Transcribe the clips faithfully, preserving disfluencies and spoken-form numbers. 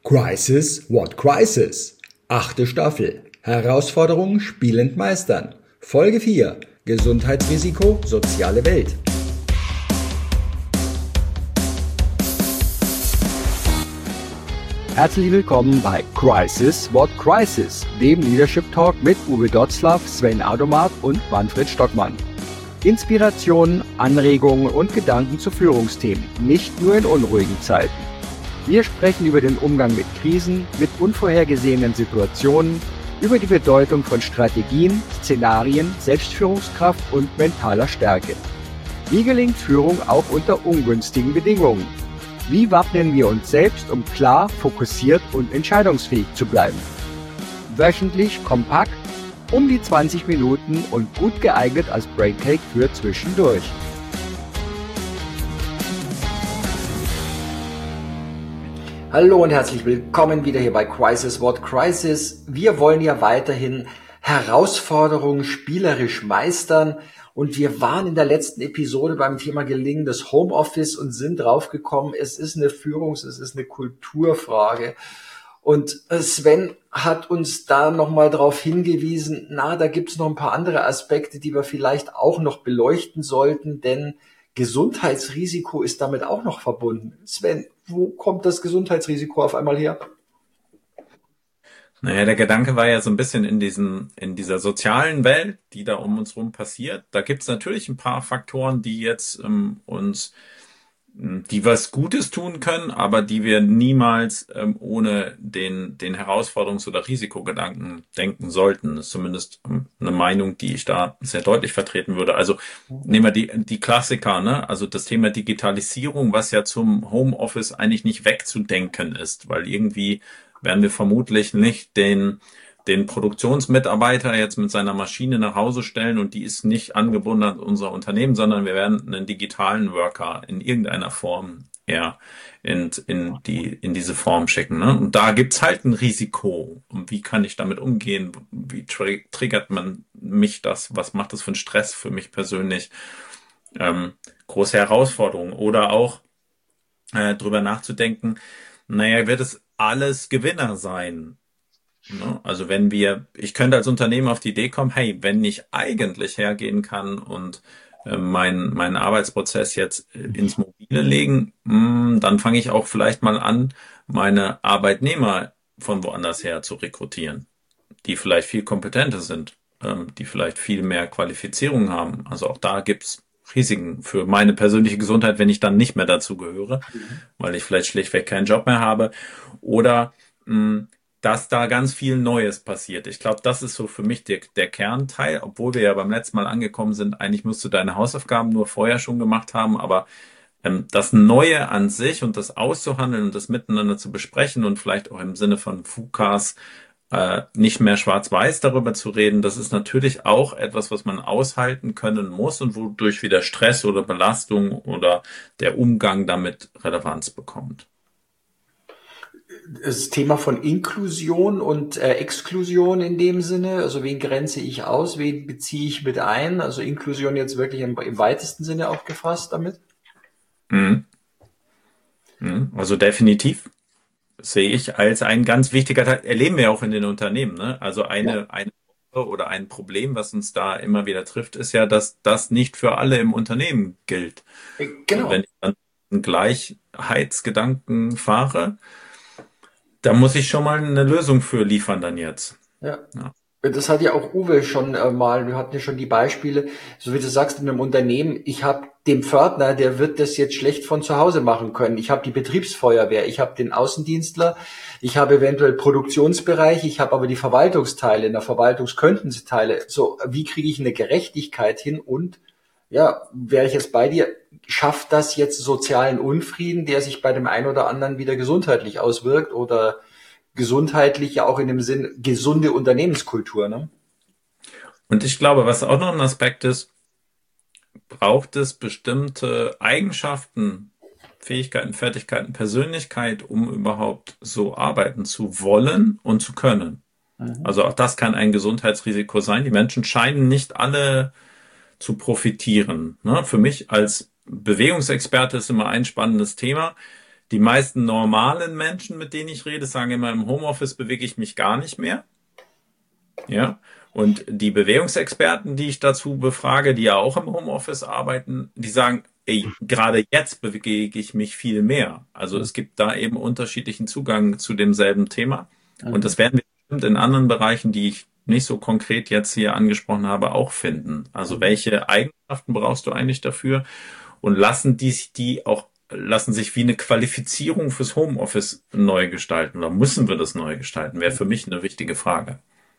Crisis, what crisis? Achte Staffel. Herausforderungen spielend meistern. Folge vier. Gesundheitsrisiko, soziale Welt. Herzlich willkommen bei Crisis, what crisis? Dem Leadership Talk mit Uwe Dotzlaff, Sven Adomat und Manfred Stockmann. Inspirationen, Anregungen und Gedanken zu Führungsthemen, nicht nur in unruhigen Zeiten. Wir sprechen über den Umgang mit Krisen, mit unvorhergesehenen Situationen, über die Bedeutung von Strategien, Szenarien, Selbstführungskraft und mentaler Stärke. Wie gelingt Führung auch unter ungünstigen Bedingungen? Wie wappnen wir uns selbst, um klar, fokussiert und entscheidungsfähig zu bleiben? Wöchentlich kompakt, um die zwanzig Minuten und gut geeignet als Braincake für zwischendurch. Hallo und herzlich willkommen wieder hier bei Crisis, what crisis? Wir wollen ja weiterhin Herausforderungen spielerisch meistern und wir waren in der letzten Episode beim Thema gelingendes Homeoffice und sind draufgekommen, es ist eine Führungs-, es ist eine Kulturfrage. Und Sven hat uns da nochmal darauf hingewiesen, na, da gibt's noch ein paar andere Aspekte, die wir vielleicht auch noch beleuchten sollten, denn Gesundheitsrisiko ist damit auch noch verbunden. Sven, wo kommt das Gesundheitsrisiko auf einmal her? Naja, der Gedanke war ja so ein bisschen in diesem, in dieser sozialen Welt, die da um uns rum passiert. Da gibt's natürlich ein paar Faktoren, die jetzt ähm, uns die was Gutes tun können, aber die wir niemals ähm, ohne den den Herausforderungs- oder Risikogedanken denken sollten. Das ist zumindest ähm, eine Meinung, die ich da sehr deutlich vertreten würde. Also nehmen wir die die Klassiker, ne? Also das Thema Digitalisierung, was ja zum Homeoffice eigentlich nicht wegzudenken ist, weil irgendwie werden wir vermutlich nicht den den Produktionsmitarbeiter jetzt mit seiner Maschine nach Hause stellen und die ist nicht angebunden an unser Unternehmen, sondern wir werden einen digitalen Worker in irgendeiner Form eher in, in die, in diese Form schicken, ne? Und da gibt's halt ein Risiko. Und wie kann ich damit umgehen? Wie tri- triggert man mich das? Was macht das für einen Stress für mich persönlich? Ähm, große Herausforderung. Oder auch, äh, drüber nachzudenken, naja, wird es alles Gewinner sein? Also wenn wir, ich könnte als Unternehmen auf die Idee kommen, hey, wenn ich eigentlich hergehen kann und äh, meinen meinen Arbeitsprozess jetzt äh, ins Mobile legen, mh, dann fange ich auch vielleicht mal an, meine Arbeitnehmer von woanders her zu rekrutieren, die vielleicht viel kompetenter sind, ähm, die vielleicht viel mehr Qualifizierung haben. Also auch da gibt's Risiken für meine persönliche Gesundheit, wenn ich dann nicht mehr dazu gehöre, weil ich vielleicht schlichtweg keinen Job mehr habe. Oder mh, dass da ganz viel Neues passiert. Ich glaube, das ist so für mich der, der Kernteil, obwohl wir ja beim letzten Mal angekommen sind, eigentlich musst du deine Hausaufgaben nur vorher schon gemacht haben, aber ähm, das Neue an sich und das auszuhandeln und das miteinander zu besprechen und vielleicht auch im Sinne von FUKAs äh, nicht mehr schwarz-weiß darüber zu reden, das ist natürlich auch etwas, was man aushalten können muss und wodurch wieder Stress oder Belastung oder der Umgang damit Relevanz bekommt. Das Thema von Inklusion und äh, Exklusion in dem Sinne, also wen grenze ich aus, wen beziehe ich mit ein, also Inklusion jetzt wirklich im, im weitesten Sinne auch gefasst damit? Mhm. Mhm. Also definitiv sehe ich als ein ganz wichtiger Teil, erleben wir auch in den Unternehmen, ne? Also eine, ja. eine oder ein Problem, was uns da immer wieder trifft, ist ja, dass das nicht für alle im Unternehmen gilt. Genau. Und wenn ich dann einen Gleichheitsgedanken fahre, da muss ich schon mal eine Lösung für liefern dann jetzt. Ja. ja. Das hat ja auch Uwe schon äh, mal, wir hatten ja schon die Beispiele, so wie du sagst, in einem Unternehmen, ich habe den Pförtner, der wird das jetzt schlecht von zu Hause machen können. Ich habe die Betriebsfeuerwehr, ich habe den Außendienstler, ich habe eventuell Produktionsbereich, ich habe aber die Verwaltungsteile, in der Verwaltung könnten sie Teile. So, wie kriege ich eine Gerechtigkeit hin und ja, wäre ich jetzt bei dir, schafft das jetzt sozialen Unfrieden, der sich bei dem einen oder anderen wieder gesundheitlich auswirkt oder gesundheitlich ja auch in dem Sinn gesunde Unternehmenskultur, ne? Und ich glaube, was auch noch ein Aspekt ist, braucht es bestimmte Eigenschaften, Fähigkeiten, Fertigkeiten, Persönlichkeit, um überhaupt so arbeiten zu wollen und zu können. Mhm. Also auch das kann ein Gesundheitsrisiko sein. Die Menschen scheinen nicht alle zu profitieren. Ne? Für mich als Bewegungsexperte ist immer ein spannendes Thema. Die meisten normalen Menschen, mit denen ich rede, sagen immer, im Homeoffice bewege ich mich gar nicht mehr. Ja. Und die Bewegungsexperten, die ich dazu befrage, die ja auch im Homeoffice arbeiten, die sagen, ey, gerade jetzt bewege ich mich viel mehr. Also es gibt da eben unterschiedlichen Zugang zu demselben Thema. Und das werden wir bestimmt in anderen Bereichen, die ich nicht so konkret jetzt hier angesprochen habe, auch finden. Also welche Eigenschaften brauchst du eigentlich dafür? Und lassen die sich die auch, lassen sich wie eine Qualifizierung fürs Homeoffice neu gestalten oder müssen wir das neu gestalten? Wäre für mich eine wichtige Frage.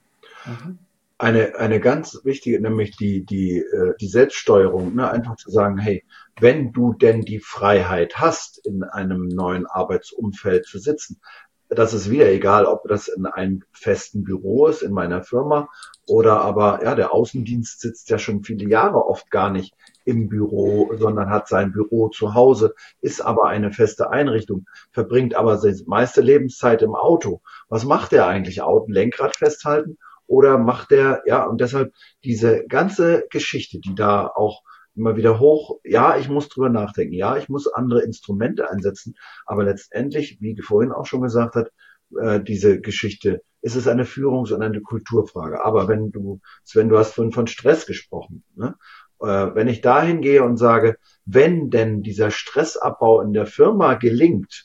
Eine, eine ganz wichtige, nämlich die, die, äh, die Selbststeuerung, ne? Einfach zu sagen, hey, wenn du denn die Freiheit hast, in einem neuen Arbeitsumfeld zu sitzen, das ist wieder egal, ob das in einem festen Büro ist, in meiner Firma, oder aber, ja, der Außendienst sitzt ja schon viele Jahre oft gar nicht im Büro, sondern hat sein Büro zu Hause, ist aber eine feste Einrichtung, verbringt aber seine meiste Lebenszeit im Auto. Was macht er eigentlich? Auto, Lenkrad festhalten? Oder macht der, ja, und deshalb diese ganze Geschichte, die da auch immer wieder hoch, ja, ich muss drüber nachdenken, ja, ich muss andere Instrumente einsetzen, aber letztendlich, wie vorhin auch schon gesagt hat, äh, diese Geschichte, ist es eine Führungs- und eine Kulturfrage. Aber wenn du, Sven, du hast von, von Stress gesprochen, ne? Äh, wenn ich dahin gehe und sage, wenn denn dieser Stressabbau in der Firma gelingt,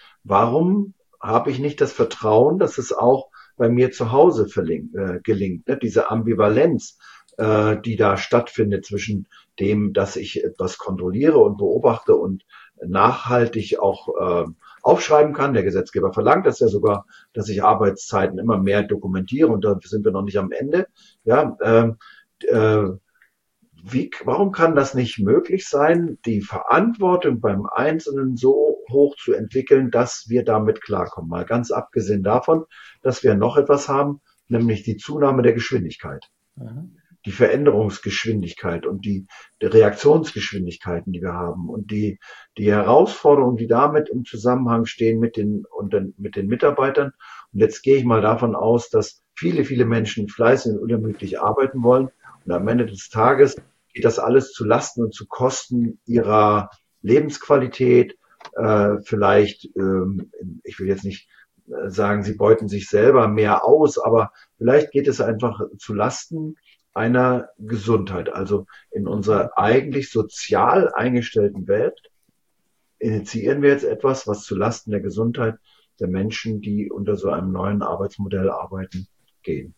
warum habe ich nicht das Vertrauen, dass es auch bei mir zu Hause verling, äh, gelingt, ne? Diese Ambivalenz, äh, die da stattfindet zwischen dem, dass ich etwas kontrolliere und beobachte und nachhaltig auch äh, aufschreiben kann. Der Gesetzgeber verlangt das ja sogar, dass ich Arbeitszeiten immer mehr dokumentiere und da sind wir noch nicht am Ende. Ja, äh, äh, wie, warum kann das nicht möglich sein, die Verantwortung beim Einzelnen so hoch zu entwickeln, dass wir damit klarkommen? Mal ganz abgesehen davon, dass wir noch etwas haben, nämlich die Zunahme der Geschwindigkeit. Mhm. Die Veränderungsgeschwindigkeit und die, die Reaktionsgeschwindigkeiten, die wir haben und die, die Herausforderungen, die damit im Zusammenhang stehen mit den, und den, mit den Mitarbeitern. Und jetzt gehe ich mal davon aus, dass viele, viele Menschen fleißig und unermüdlich arbeiten wollen. Und am Ende des Tages geht das alles zu Lasten und zu Kosten ihrer Lebensqualität. Äh, vielleicht, ähm, ich will jetzt nicht sagen, sie beuten sich selber mehr aus, aber vielleicht geht es einfach zu Lasten einer Gesundheit. Also in unserer eigentlich sozial eingestellten Welt initiieren wir jetzt etwas, was zu Lasten der Gesundheit der Menschen, die unter so einem neuen Arbeitsmodell arbeiten, gehen.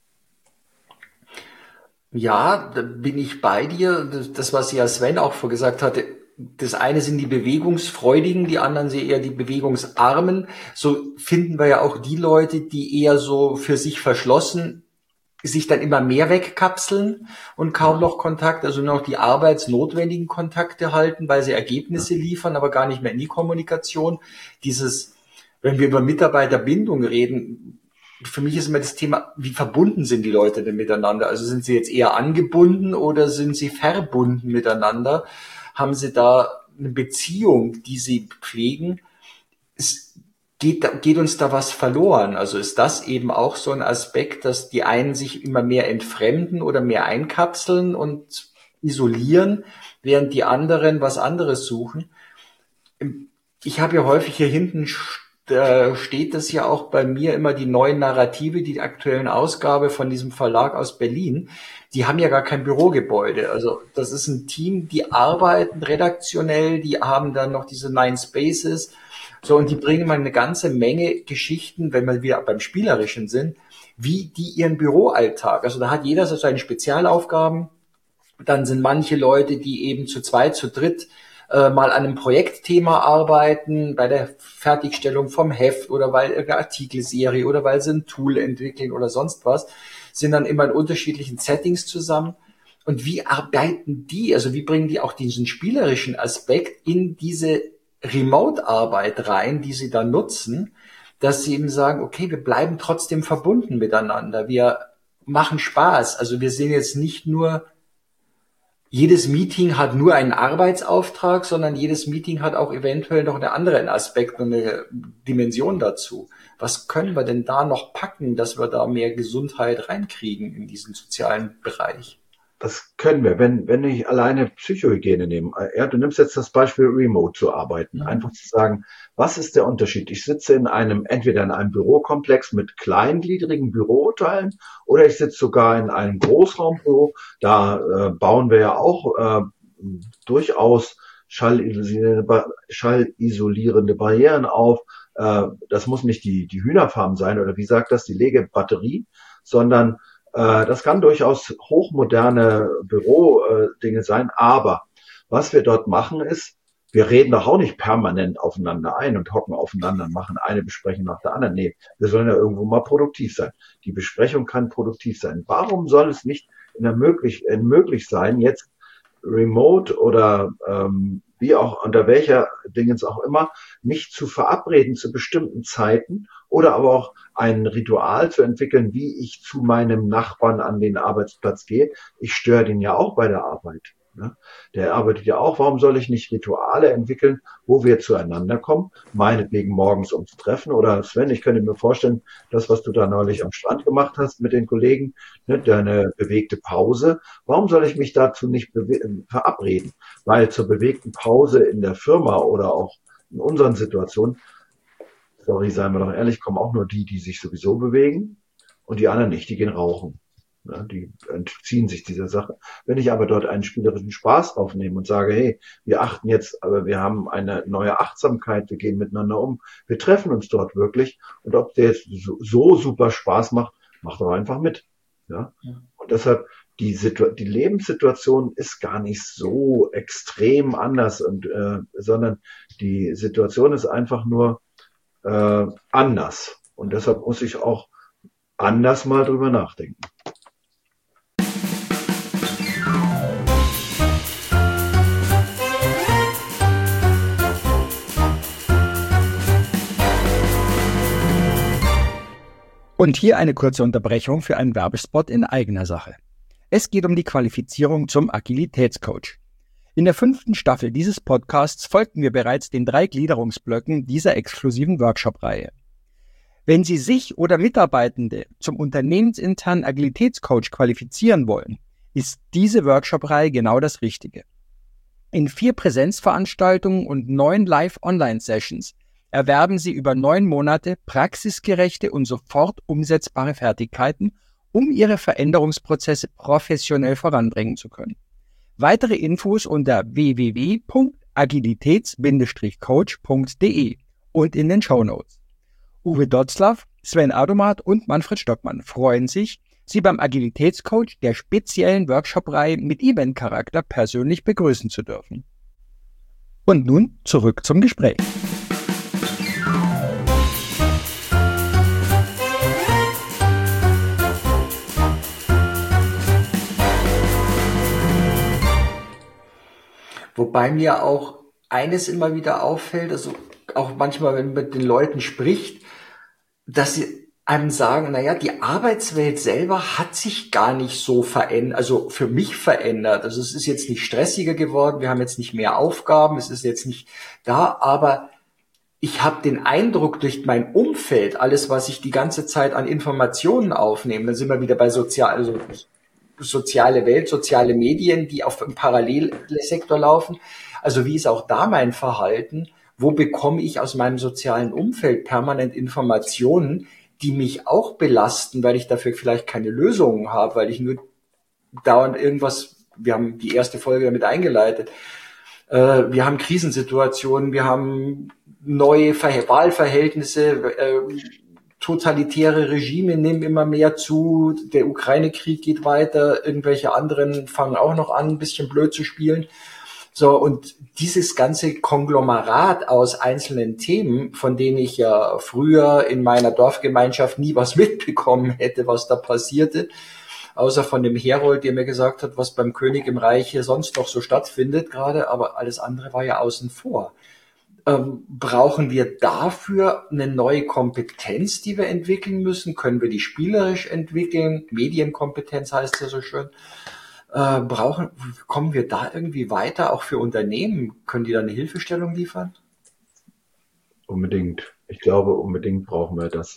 Ja, da bin ich bei dir. Das, was ja Sven auch vorgesagt hatte, das eine sind die Bewegungsfreudigen, die anderen sind eher die Bewegungsarmen. So finden wir ja auch die Leute, die eher so für sich verschlossen sich dann immer mehr wegkapseln und kaum noch Kontakt, also nur noch die arbeitsnotwendigen Kontakte halten, weil sie Ergebnisse liefern, aber gar nicht mehr in die Kommunikation. Dieses, wenn wir über Mitarbeiterbindung reden, für mich ist immer das Thema, wie verbunden sind die Leute denn miteinander? Also sind sie jetzt eher angebunden oder sind sie verbunden miteinander? Haben sie da eine Beziehung, die sie pflegen? Es geht, geht uns da was verloren? Also ist das eben auch so ein Aspekt, dass die einen sich immer mehr entfremden oder mehr einkapseln und isolieren, während die anderen was anderes suchen? Ich habe ja häufig hier hinten da steht das ja auch bei mir immer, die neuen Narrative, die aktuellen Ausgabe von diesem Verlag aus Berlin, die haben ja gar kein Bürogebäude. Also das ist ein Team, die arbeiten redaktionell, die haben dann noch diese Nine Spaces, so, und die bringen mal eine ganze Menge Geschichten, wenn wir wieder beim Spielerischen sind, wie die ihren Büroalltag. Also da hat jeder so seine Spezialaufgaben. Dann sind manche Leute, die eben zu zweit, zu dritt mal an einem Projektthema arbeiten, bei der Fertigstellung vom Heft oder weil irgendeine Artikelserie oder weil sie ein Tool entwickeln oder sonst was, sind dann immer in unterschiedlichen Settings zusammen. Und wie arbeiten die, also wie bringen die auch diesen spielerischen Aspekt in diese Remote-Arbeit rein, die sie da nutzen, dass sie eben sagen, okay, wir bleiben trotzdem verbunden miteinander, wir machen Spaß. Also wir sehen jetzt nicht nur, jedes Meeting hat nur einen Arbeitsauftrag, sondern jedes Meeting hat auch eventuell noch einen anderen Aspekt und eine Dimension dazu. Was können wir denn da noch packen, dass wir da mehr Gesundheit reinkriegen in diesen sozialen Bereich? das können wir, wenn, wenn ich alleine Psychohygiene nehme. Ja, du nimmst jetzt das Beispiel Remote zu arbeiten. Einfach zu sagen, was ist der Unterschied? Ich sitze in einem, entweder in einem Bürokomplex mit kleingliedrigen Büroteilen oder ich sitze sogar in einem Großraumbüro. Da äh, bauen wir ja auch äh, durchaus schallisolierende, schallisolierende Barrieren auf. Äh, das muss nicht die, die Hühnerfarm sein oder wie sagt das, die Legebatterie, sondern äh, das kann durchaus hochmoderne Bürodinge sein. Aber was wir dort machen ist, wir reden doch auch nicht permanent aufeinander ein und hocken aufeinander und machen eine Besprechung nach der anderen. Nee, wir sollen ja irgendwo mal produktiv sein. Die Besprechung kann produktiv sein. Warum soll es nicht in der möglich, in möglich sein, jetzt remote oder ähm, wie auch unter welcher Dingens auch immer, mich zu verabreden zu bestimmten Zeiten oder aber auch ein Ritual zu entwickeln, wie ich zu meinem Nachbarn an den Arbeitsplatz gehe. Ich störe den ja auch bei der Arbeit. Ne? Der arbeitet ja auch. Warum soll ich nicht Rituale entwickeln, wo wir zueinander kommen? Meinetwegen morgens ums Treffen. Oder Sven, ich könnte mir vorstellen, das, was du da neulich am Strand gemacht hast mit den Kollegen, ne, deine bewegte Pause. Warum soll ich mich dazu nicht verabreden? Weil zur bewegten Pause in der Firma oder auch in unseren Situationen, sorry, seien wir doch ehrlich, kommen auch nur die, die sich sowieso bewegen und die anderen nicht, die gehen rauchen. Ja, die entziehen sich dieser Sache. Wenn ich aber dort einen spielerischen Spaß aufnehme und sage, hey, wir achten jetzt, aber wir haben eine neue Achtsamkeit, wir gehen miteinander um, wir treffen uns dort wirklich und ob der jetzt so, so super Spaß macht, macht doch einfach mit. Ja? Ja. Und deshalb, die, Situ- die Lebenssituation ist gar nicht so extrem anders, und äh, sondern die Situation ist einfach nur äh, anders. Und deshalb muss ich auch anders mal drüber nachdenken. Und hier eine kurze Unterbrechung für einen Werbespot in eigener Sache. Es geht um die Qualifizierung zum Agilitätscoach. In der fünften Staffel dieses Podcasts folgten wir bereits den drei Gliederungsblöcken dieser exklusiven Workshop-Reihe. Wenn Sie sich oder Mitarbeitende zum unternehmensinternen Agilitätscoach qualifizieren wollen, ist diese Workshop-Reihe genau das Richtige. In vier Präsenzveranstaltungen und neun Live-Online-Sessions erwerben Sie über neun Monate praxisgerechte und sofort umsetzbare Fertigkeiten, um Ihre Veränderungsprozesse professionell voranbringen zu können. Weitere Infos unter w w w punkt agilitäts coach punkt d e und in den Shownotes. Uwe Dotzlaff, Sven Adomat und Manfred Stockmann freuen sich, Sie beim Agilitätscoach der speziellen Workshop-Reihe mit Event-Charakter persönlich begrüßen zu dürfen. Und nun zurück zum Gespräch. Wobei mir auch eines immer wieder auffällt, also auch manchmal, wenn man mit den Leuten spricht, dass sie einem sagen, naja, die Arbeitswelt selber hat sich gar nicht so verändert, also für mich verändert. Also es ist jetzt nicht stressiger geworden, wir haben jetzt nicht mehr Aufgaben, es ist jetzt nicht da, aber ich habe den Eindruck durch mein Umfeld, alles, was ich die ganze Zeit an Informationen aufnehme, dann sind wir wieder bei sozial, also soziale Welt, soziale Medien, die auf dem Parallelsektor laufen. Also wie ist auch da mein Verhalten? Wo bekomme ich aus meinem sozialen Umfeld permanent Informationen, die mich auch belasten, weil ich dafür vielleicht keine Lösungen habe, weil ich nur dauernd irgendwas, wir haben die erste Folge damit eingeleitet, äh, wir haben Krisensituationen, wir haben neue Ver- Wahlverhältnisse, äh, totalitäre Regime nehmen immer mehr zu, der Ukraine-Krieg geht weiter, irgendwelche anderen fangen auch noch an, ein bisschen blöd zu spielen. So, und dieses ganze Konglomerat aus einzelnen Themen, von denen ich ja früher in meiner Dorfgemeinschaft nie was mitbekommen hätte, was da passierte, außer von dem Herold, der mir gesagt hat, was beim König im Reich hier sonst noch so stattfindet gerade, aber alles andere war ja außen vor. Ähm, brauchen wir dafür eine neue Kompetenz, die wir entwickeln müssen? Können wir die spielerisch entwickeln? Medienkompetenz heißt ja so schön. Äh, brauchen, kommen wir da irgendwie weiter, auch für Unternehmen? Können die da eine Hilfestellung liefern? Unbedingt. Ich glaube, unbedingt brauchen wir das.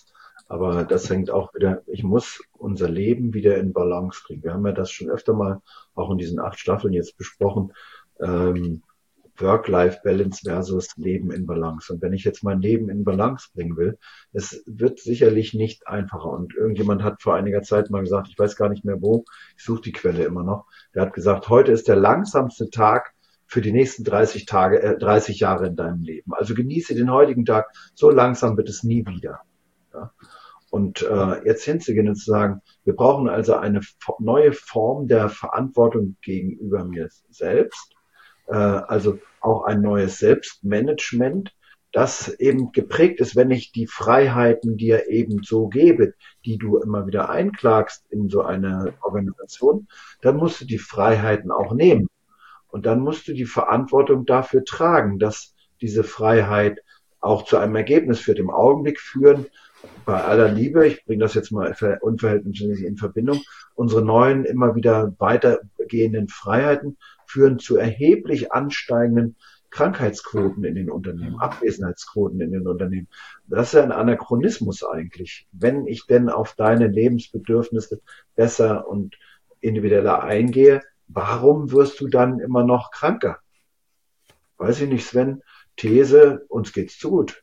Aber das hängt auch wieder, ich muss unser Leben wieder in Balance kriegen. Wir haben ja das schon öfter mal auch in diesen acht Staffeln jetzt besprochen. Ähm, Work-Life-Balance versus Leben in Balance. Und wenn ich jetzt mein Leben in Balance bringen will, es wird sicherlich nicht einfacher. Und irgendjemand hat vor einiger Zeit mal gesagt, ich weiß gar nicht mehr wo, ich suche die Quelle immer noch, der hat gesagt, heute ist der langsamste Tag für die nächsten dreißig Tage, äh, dreißig Jahre in deinem Leben. Also genieße den heutigen Tag, so langsam wird es nie wieder. Ja. Und äh, jetzt hinzugehen und zu sagen, wir brauchen also eine neue Form der Verantwortung gegenüber mir selbst, also auch ein neues Selbstmanagement, das eben geprägt ist, wenn ich die Freiheiten dir eben so gebe, die du immer wieder einklagst in so eine Organisation, dann musst du die Freiheiten auch nehmen. Und dann musst du die Verantwortung dafür tragen, dass diese Freiheit auch zu einem Ergebnis führt. Im Augenblick führen, bei aller Liebe, ich bringe das jetzt mal unverhältnismäßig in Verbindung, unsere neuen, immer wieder weitergehenden Freiheiten führen zu erheblich ansteigenden Krankheitsquoten in den Unternehmen, Abwesenheitsquoten in den Unternehmen. Das ist ja ein Anachronismus eigentlich. Wenn ich denn auf deine Lebensbedürfnisse besser und individueller eingehe, warum wirst du dann immer noch kranker? Weiß ich nicht, Sven. These, uns geht's zu gut.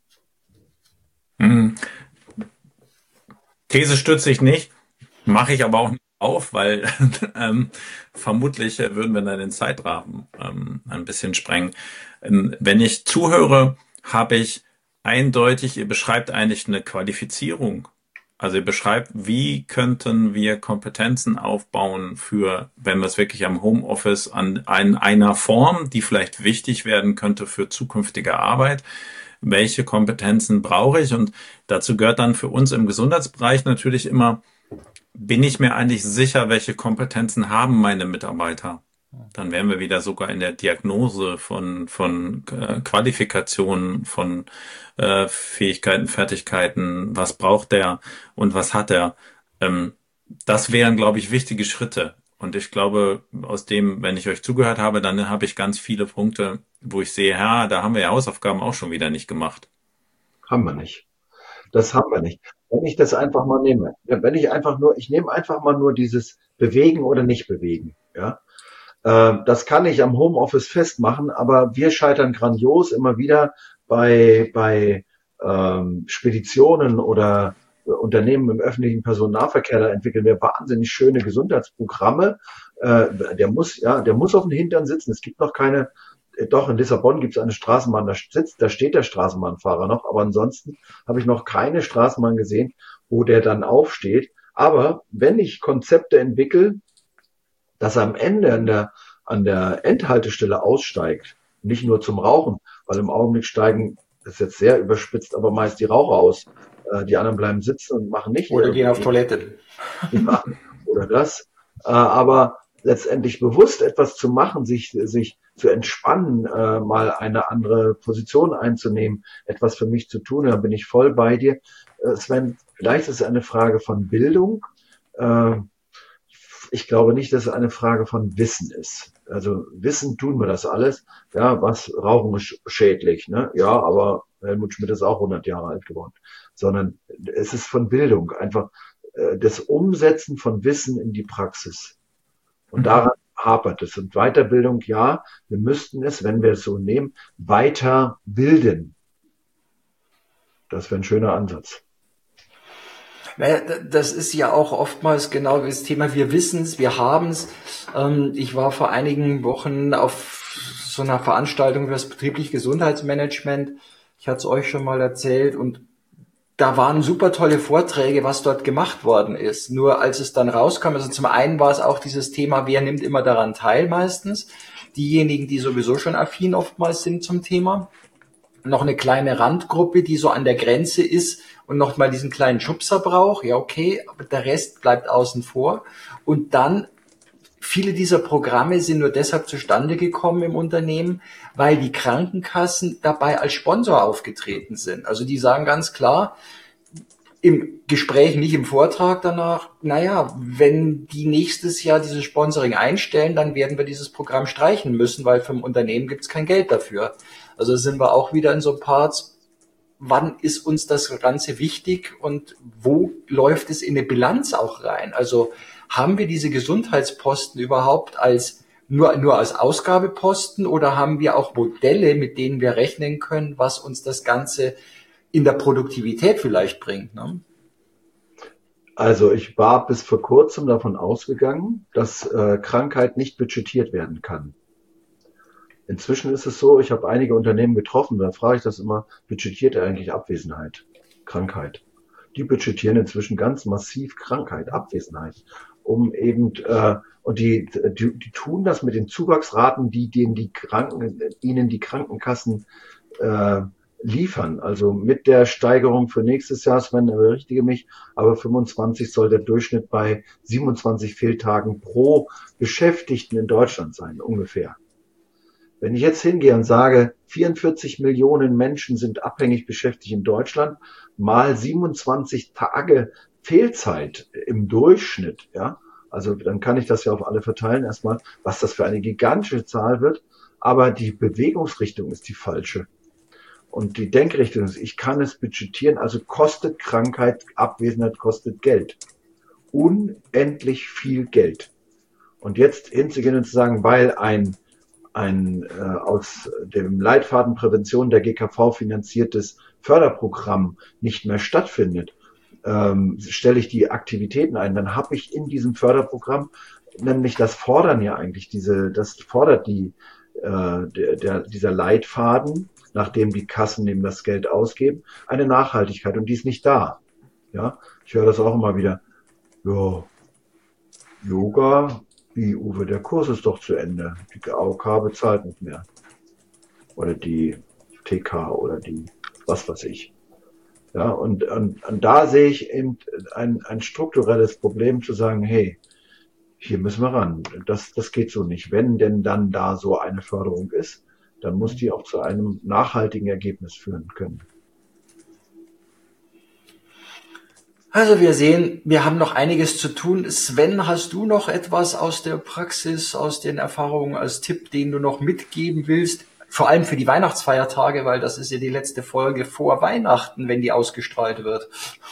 Hm. These stütze ich nicht, mache ich aber auch nicht auf, weil ähm, vermutlich würden wir dann den Zeitrahmen ähm, ein bisschen sprengen. Ähm, wenn ich zuhöre, habe ich eindeutig, ihr beschreibt eigentlich eine Qualifizierung. Also ihr beschreibt, wie könnten wir Kompetenzen aufbauen für, wenn wir es wirklich am Homeoffice an, an einer Form, die vielleicht wichtig werden könnte für zukünftige Arbeit. Welche Kompetenzen brauche ich? Und dazu gehört dann für uns im Gesundheitsbereich natürlich immer, bin ich mir eigentlich sicher, welche Kompetenzen haben meine Mitarbeiter? Dann wären wir wieder sogar in der Diagnose von, von äh, Qualifikationen, von äh, Fähigkeiten, Fertigkeiten, was braucht der und was hat er? Ähm, das wären, glaube ich, wichtige Schritte. Und ich glaube, aus dem, wenn ich euch zugehört habe, dann habe ich ganz viele Punkte, wo ich sehe, ja, da haben wir ja Hausaufgaben auch schon wieder nicht gemacht. Haben wir nicht. Das haben wir nicht. Wenn ich das einfach mal nehme, wenn ich einfach nur, ich nehme einfach mal nur dieses Bewegen oder nicht bewegen, ja. Äh, das kann ich am Homeoffice festmachen, aber wir scheitern grandios immer wieder bei, bei ähm, Speditionen oder Unternehmen im öffentlichen Personennahverkehr. Da entwickeln wir wahnsinnig schöne Gesundheitsprogramme. Äh, der muss, ja, der muss auf den Hintern sitzen. Es gibt noch keine, doch, in Lissabon gibt es eine Straßenbahn, da sitzt, da steht der Straßenbahnfahrer noch, aber ansonsten habe ich noch keine Straßenbahn gesehen, wo der dann aufsteht. Aber wenn ich Konzepte entwickle, dass er am Ende an der, an der Endhaltestelle aussteigt, nicht nur zum Rauchen, weil im Augenblick steigen, das ist jetzt sehr überspitzt, aber meist die Raucher aus. Äh, die anderen bleiben sitzen und machen nicht. Oder gehen auf Toilette. Ja, oder das. Äh, aber letztendlich bewusst etwas zu machen, sich, sich zu entspannen, äh, mal eine andere Position einzunehmen, etwas für mich zu tun, dann bin ich voll bei dir. Äh, Sven, vielleicht ist es eine Frage von Bildung. Äh, ich glaube nicht, dass es eine Frage von Wissen ist. Also Wissen tun wir das alles. Ja, was Rauchen ist schädlich, ne? Ja, aber Helmut Schmidt ist auch hundert Jahre alt geworden. Sondern es ist von Bildung, einfach äh, das Umsetzen von Wissen in die Praxis. Und daran hapert es. Und Weiterbildung, ja, wir müssten es, wenn wir es so nehmen, weiter bilden. Das wäre ein schöner Ansatz. Naja, das ist ja auch oftmals genau das Thema, wir wissen es, wir haben es. Ich war vor einigen Wochen auf so einer Veranstaltung für das betriebliche Gesundheitsmanagement. Ich hatte es euch schon mal erzählt und da waren super tolle Vorträge, was dort gemacht worden ist. Nur als es dann rauskam, also zum einen war es auch dieses Thema, wer nimmt immer daran teil meistens. Diejenigen, die sowieso schon affin oftmals sind zum Thema. Noch eine kleine Randgruppe, die so an der Grenze ist und noch mal diesen kleinen Schubser braucht. Ja, okay, aber der Rest bleibt außen vor. Und dann, viele dieser Programme sind nur deshalb zustande gekommen im Unternehmen, weil die Krankenkassen dabei als Sponsor aufgetreten sind. Also die sagen ganz klar, im Gespräch, nicht im Vortrag danach, naja, wenn die nächstes Jahr dieses Sponsoring einstellen, dann werden wir dieses Programm streichen müssen, weil vom Unternehmen gibt es kein Geld dafür. Also sind wir auch wieder in so Parts, wann ist uns das Ganze wichtig und wo läuft es in eine Bilanz auch rein? Also haben wir diese Gesundheitsposten überhaupt als nur, nur als Ausgabeposten oder haben wir auch Modelle, mit denen wir rechnen können, was uns das Ganze in der Produktivität vielleicht bringt, ne? Also ich war bis vor kurzem davon ausgegangen, dass äh, Krankheit nicht budgetiert werden kann. Inzwischen ist es so, ich habe einige Unternehmen getroffen, da frage ich das immer, budgetiert ihr eigentlich Abwesenheit, Krankheit? Die budgetieren inzwischen ganz massiv Krankheit, Abwesenheit, um eben, äh, und die, die, die tun das mit den Zuwachsraten, die denen die Kranken, ihnen die Krankenkassen äh, liefern. Also mit der Steigerung für nächstes Jahr, Sven, berichtige mich, aber fünfundzwanzig soll der Durchschnitt bei siebenundzwanzig Fehltagen pro Beschäftigten in Deutschland sein, ungefähr. Wenn ich jetzt hingehe und sage, vierundvierzig Millionen Menschen sind abhängig beschäftigt in Deutschland, mal siebenundzwanzig Tage Fehlzeit im Durchschnitt, ja, also dann kann ich das ja auf alle verteilen erstmal, was das für eine gigantische Zahl wird, aber die Bewegungsrichtung ist die falsche. Und die Denkrichtung ist, ich kann es budgetieren, also kostet Krankheit, Abwesenheit kostet Geld. Unendlich viel Geld. Und jetzt hinzugehen und zu sagen, weil ein, ein äh, aus dem Leitfaden Prävention der G K V finanziertes Förderprogramm nicht mehr stattfindet, ähm, stelle ich die Aktivitäten ein, dann habe ich in diesem Förderprogramm, nämlich das fordern ja eigentlich, diese, das fordert die, äh, der, der, dieser Leitfaden, nachdem die Kassen eben das Geld ausgeben, eine Nachhaltigkeit, und die ist nicht da. Ja, ich höre das auch immer wieder. Ja, Yoga, wie Uwe, der Kurs ist doch zu Ende. Die A O K bezahlt nicht mehr. Oder die T K oder die, was weiß ich. Ja, und, und, und da sehe ich eben ein, ein strukturelles Problem zu sagen, hey, hier müssen wir ran. Das, das geht so nicht. Wenn denn dann da so eine Förderung ist, dann muss die auch zu einem nachhaltigen Ergebnis führen können. Also wir sehen, wir haben noch einiges zu tun. Sven, hast du noch etwas aus der Praxis, aus den Erfahrungen als Tipp, den du noch mitgeben willst? Vor allem für die Weihnachtsfeiertage, weil das ist ja die letzte Folge vor Weihnachten, wenn die ausgestrahlt wird.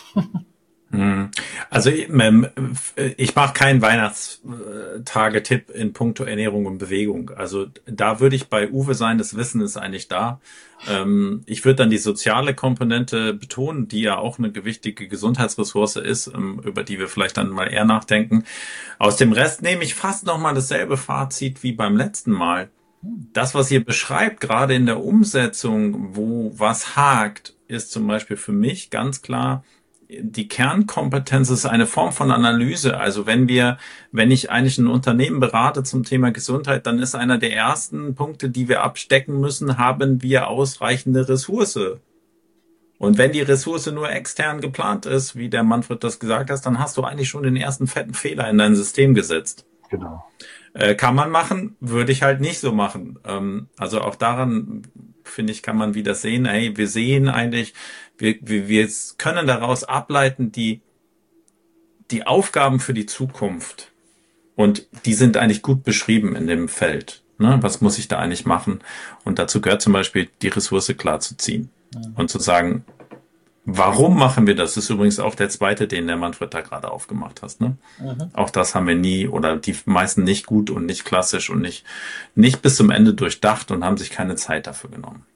Also ich mache keinen Weihnachtstage-Tipp in puncto Ernährung und Bewegung. Also da würde ich bei Uwe sein, das Wissen ist eigentlich da. Ich würde dann die soziale Komponente betonen, die ja auch eine gewichtige Gesundheitsressource ist, über die wir vielleicht dann mal eher nachdenken. Aus dem Rest nehme ich fast nochmal dasselbe Fazit wie beim letzten Mal. Das, was ihr beschreibt, gerade in der Umsetzung, wo was hakt, ist zum Beispiel für mich ganz klar, die Kernkompetenz ist eine Form von Analyse. Also wenn wir, wenn ich eigentlich ein Unternehmen berate zum Thema Gesundheit, dann ist einer der ersten Punkte, die wir abstecken müssen, haben wir ausreichende Ressource. Und wenn die Ressource nur extern geplant ist, wie der Manfred das gesagt hat, dann hast du eigentlich schon den ersten fetten Fehler in dein System gesetzt. Genau. Äh, kann man machen, würde ich halt nicht so machen. Ähm, also auch daran, finde ich, kann man wieder sehen, hey, wir sehen eigentlich, wir, wir, wir können daraus ableiten, die, die Aufgaben für die Zukunft. Und die sind eigentlich gut beschrieben in dem Feld. Ne? Was muss ich da eigentlich machen? Und dazu gehört zum Beispiel, die Ressource klar zu ziehen. Mhm. Und zu sagen, warum machen wir das? Das ist übrigens auch der zweite, den der Manfred da gerade aufgemacht hast. Ne? Mhm. Auch das haben wir nie oder die meisten nicht gut und nicht klassisch und nicht, nicht bis zum Ende durchdacht und haben sich keine Zeit dafür genommen.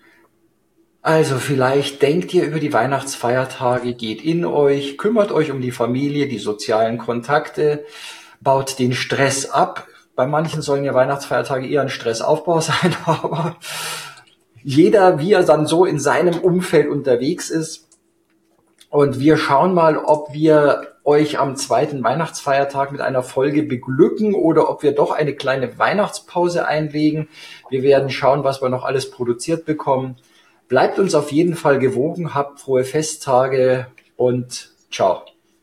Also vielleicht denkt ihr über die Weihnachtsfeiertage, geht in euch, kümmert euch um die Familie, die sozialen Kontakte, baut den Stress ab. Bei manchen sollen ja Weihnachtsfeiertage eher ein Stressaufbau sein, aber jeder, wie er dann so in seinem Umfeld unterwegs ist. Und wir schauen mal, ob wir euch am zweiten Weihnachtsfeiertag mit einer Folge beglücken oder ob wir doch eine kleine Weihnachtspause einlegen. Wir werden schauen, was wir noch alles produziert bekommen. Bleibt uns auf jeden Fall gewogen, habt frohe Festtage und ciao.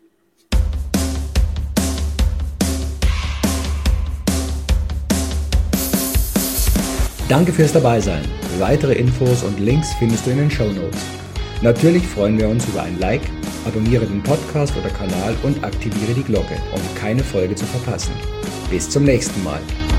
Danke fürs Dabeisein. Weitere Infos und Links findest du in den Shownotes. Natürlich freuen wir uns über ein Like, abonniere den Podcast oder Kanal und aktiviere die Glocke, um keine Folge zu verpassen. Bis zum nächsten Mal.